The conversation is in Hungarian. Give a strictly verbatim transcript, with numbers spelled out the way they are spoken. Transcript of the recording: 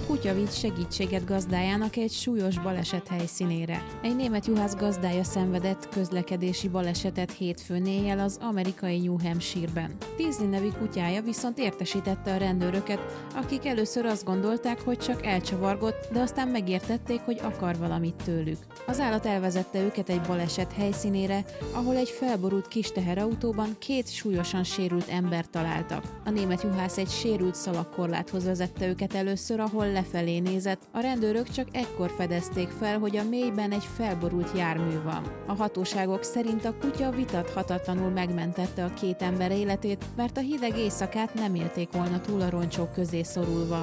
Kutya vitt segítséget gazdájának egy súlyos baleset helyszínére. Egy német juhász gazdája szenvedett közlekedési balesetet hétfőn éjjel az amerikai New Hampshire-ben. Tízli nevű kutyája viszont értesítette a rendőröket, akik először azt gondolták, hogy csak elcsavargott, de aztán megértették, hogy akar valamit tőlük. Az állat elvezette őket egy baleset helyszínére, ahol egy felborult kis teherautóban két súlyosan sérült embert találtak. A német juhász egy sérült szalagkorláthoz vezette őket először, ahol lefelé nézett. A rendőrök csak ekkor fedezték fel, hogy a mélyben egy felborult jármű van. A hatóságok szerint a kutya vitathatatlanul megmentette a két ember életét, mert a hideg éjszakát nem élték volna túl a roncsok közé szorulva.